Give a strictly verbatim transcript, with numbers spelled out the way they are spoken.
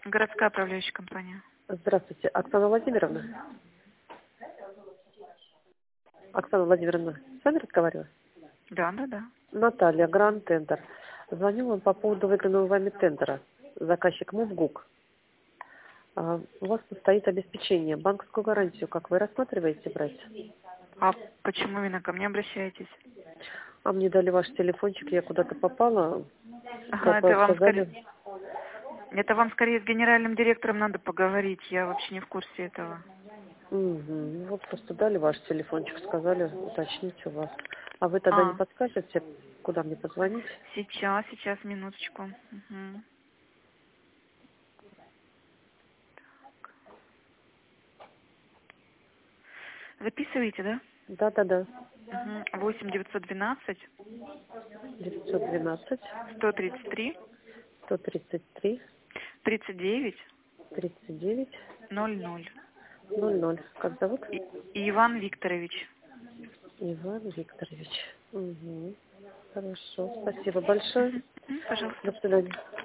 Городская управляющая компания. Здравствуйте, Оксана Владимировна. Оксана Владимировна, с вами разговаривала? Да, да, да. Наталья, Гранд Тендер. Звоню вам по поводу выигранного вами тендера. Заказчик МУВГУК. А, у вас тут стоит обеспечение. Банковскую гарантию, как вы рассматриваете брать? А почему именно ко мне обращаетесь? А мне дали ваш телефончик, я куда-то попала. Ага, Как вы это вам скорее... сказали? Это вам скорее с генеральным директором надо поговорить. Я вообще не в курсе этого. Угу. Вот просто дали ваш телефончик, сказали уточнить у вас. А вы тогда не А, подскажете, куда мне позвонить? сейчас, сейчас, минуточку. Угу. Записываете, да? Да-да-да. Угу. восемь девятьсот двенадцать девятьсот двенадцать сто тридцать три сто тридцать три тридцать девять тридцать девять ноль ноль. ноль ноль. Как зовут? И- Иван Викторович. Иван Викторович. Угу. Хорошо. Спасибо большое. Мгм. Мгм, пожалуйста. До свидания.